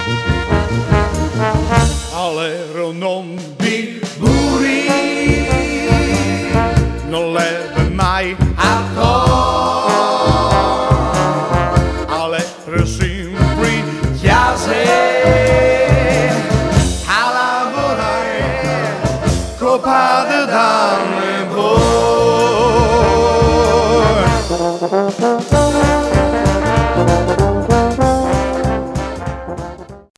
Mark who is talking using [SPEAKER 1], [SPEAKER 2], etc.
[SPEAKER 1] All'ero non di buri, non leve mai a cor, all'ero sempre chiase a lavorare, copa de dame voi.